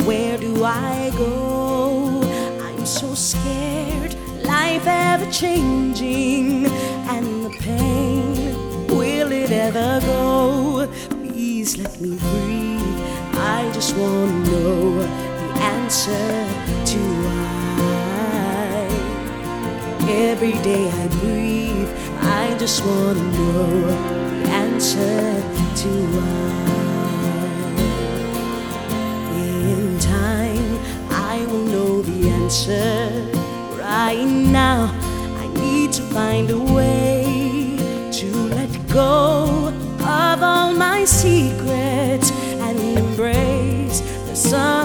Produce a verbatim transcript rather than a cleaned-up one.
where do I go? I'm so scared, life ever changing, and the pain, will it ever go? Please let me breathe, I just want to know the answer to why. Every day I breathe, I just want to know the answer to why. In time, I will know the answer. Right now, I need to find a way to let go of all my secrets and embrace the sun.